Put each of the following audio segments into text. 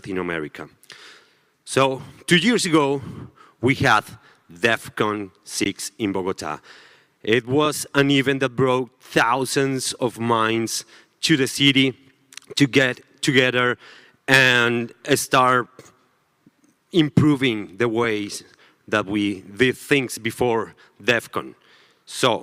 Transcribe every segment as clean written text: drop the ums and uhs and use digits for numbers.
Latin America. So 2 years ago, we had DEF CON 6 in Bogota. It was an event that brought thousands of minds to the city to get together and start improving the ways that we did things before DEF CON. So,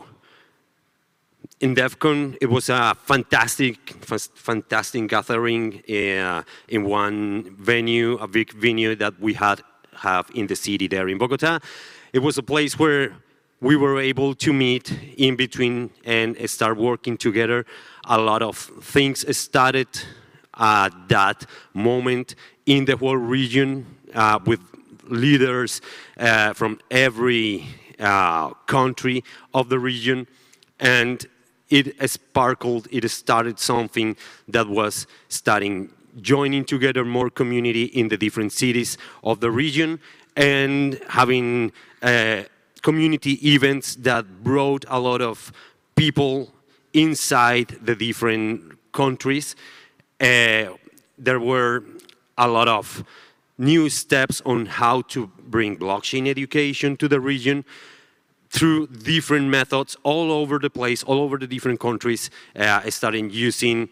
in DEF CON, it was a fantastic gathering in one venue, a big venue that we have in the city there in Bogota. It was a place where we were able to meet in between and start working together. A lot of things started at that moment in the whole region with leaders from every country of the region, and it sparkled, it started something that was starting joining together more community in the different cities of the region and having community events that brought a lot of people inside the different countries. There were a lot of new steps on how to bring blockchain education to the region through different methods all over the place, all over the different countries, starting using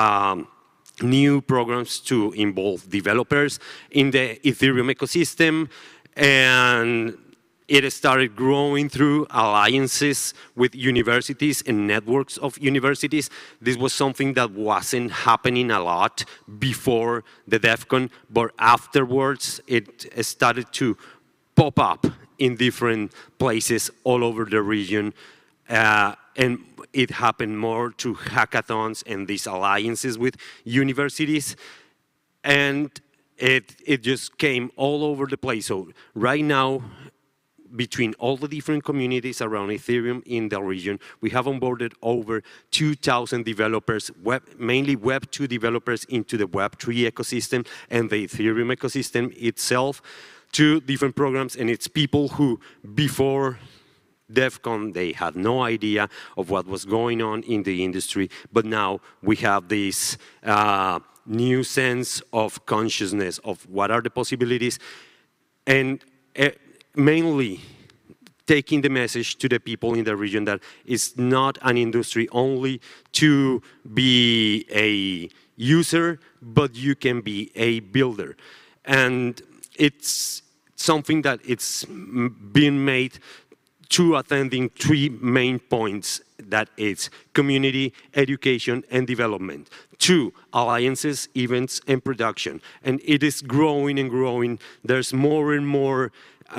new programs to involve developers in the Ethereum ecosystem, and it started growing through alliances with universities and networks of universities. This was something that wasn't happening a lot before the DEF CON, but afterwards it started to pop up in different places all over the region. And it happened more through hackathons and these alliances with universities. And it just came all over the place. So right now, between all the different communities around Ethereum in the region, we have onboarded over 2,000 developers, mainly Web 2 developers into the Web 3 ecosystem and the Ethereum ecosystem itself, to different programs. And it's people who, before DEF CON, they had no idea of what was going on in the industry, but now we have this new sense of consciousness of what are the possibilities, and mainly taking the message to the people in the region that it's not an industry only to be a user, but you can be a builder. And it's something that it's been made to attending 3 main points, that is community, education, and development. 2, alliances, events, and production. And it is growing and growing. There's more and more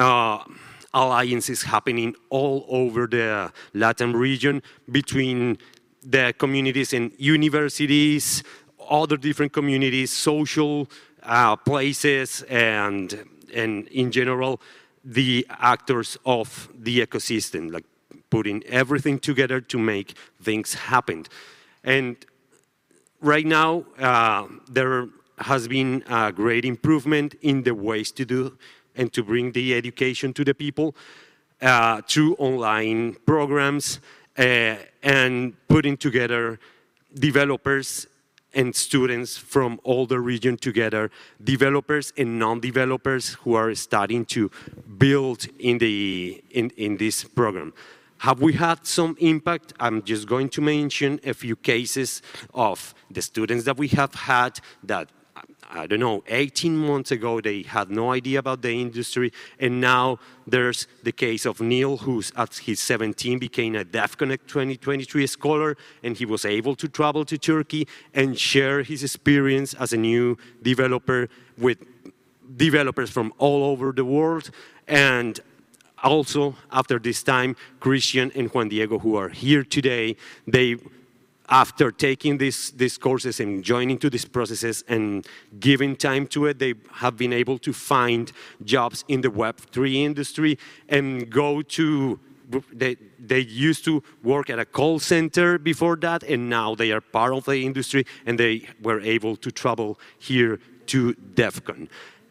alliances happening all over the Latin region between the communities and universities, other different communities, social places, and in general, the actors of the ecosystem, like putting everything together to make things happen. And right now, there has been a great improvement in the ways to do and to bring the education to the people through online programs and putting together developers and students from all the region together, developers and non-developers who are starting to build in this program. Have we had some impact? I'm just going to mention a few cases of the students that we have had that, I don't know, 18 months ago, they had no idea about the industry, and now there's the case of Neil, who's at his 17 became a DEF CON 2023 scholar, and he was able to travel to Turkey and share his experience as a new developer with developers from all over the world. And also, after this time, Christian and Juan Diego, who are here today, they, after taking these courses and joining to these processes and giving time to it, they have been able to find jobs in the Web3 industry and go to, they used to work at a call center before that, and now they are part of the industry, and they were able to travel here to DEF CON.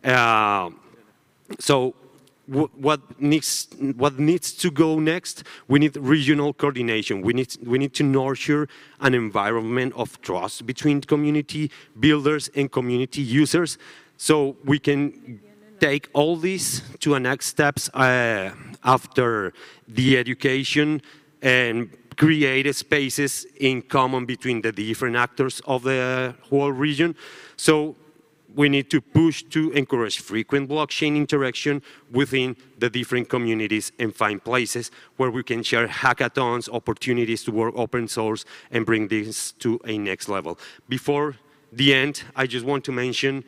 So what needs to go next? We need regional coordination. We need to nurture an environment of trust between community builders and community users So we can take all these to a next steps after the education and create spaces in common between the different actors of the whole region. So we need to push to encourage frequent blockchain interaction within the different communities and find places where we can share hackathons, opportunities to work open source and bring this to a next level. Before the end, I just want to mention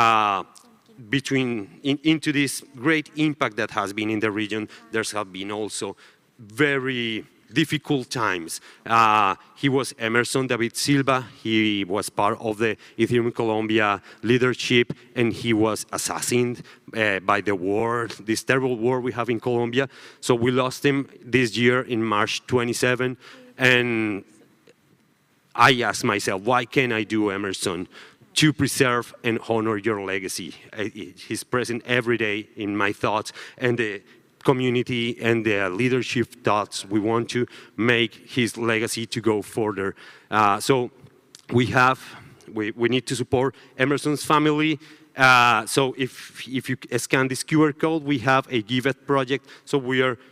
into this great impact that has been in the region, there's have been also very difficult times. He was Emerson David Silva. He was part of the Ethereum Colombia leadership, and he was assassinated by the war, this terrible war we have in Colombia. So we lost him this year in March 27, and I asked myself, why can't I do, Emerson, to preserve and honor your legacy? He's present every day in my thoughts, and the community and the leadership thoughts. We want to make his legacy to go further. So we need to support Emerson's family. So if you scan this QR code, we have a Giveth project. So we are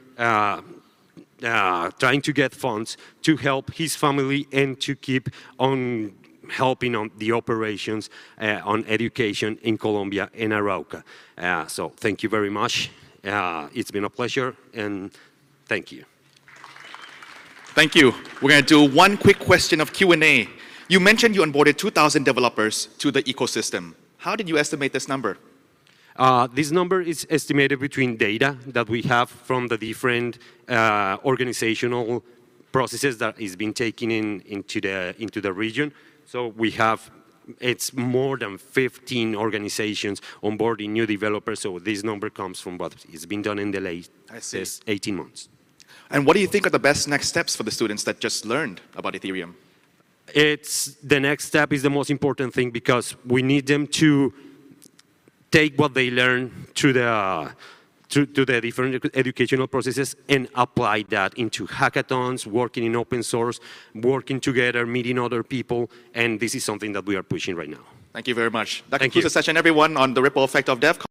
trying to get funds to help his family and to keep on helping on the operations on education in Colombia and Arauca. So thank you very much. It's been a pleasure, and thank you. Thank you. We're going to do one quick question of Q&A. You mentioned you onboarded 2,000 developers to the ecosystem. How did you estimate this number? This number is estimated between data that we have from the different organizational processes that is being taken into the region. So we have, it's more than 15 organizations onboarding new developers. So this number comes from what has been done in the latest 18 months. And what do you think are the best next steps for the students that just learned about Ethereum? The next step is the most important thing, because we need them to take what they learn through the different educational processes and apply that into hackathons, working in open source, working together, meeting other people, and this is something that we are pushing right now. Thank you very much. That concludes the session, everyone, on the ripple effect of DevCon.